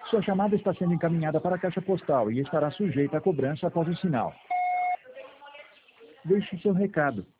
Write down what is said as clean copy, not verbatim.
Sua chamada está sendo encaminhada para a caixa postal e estará sujeita a cobrança após o sinal. Deixe seu recado.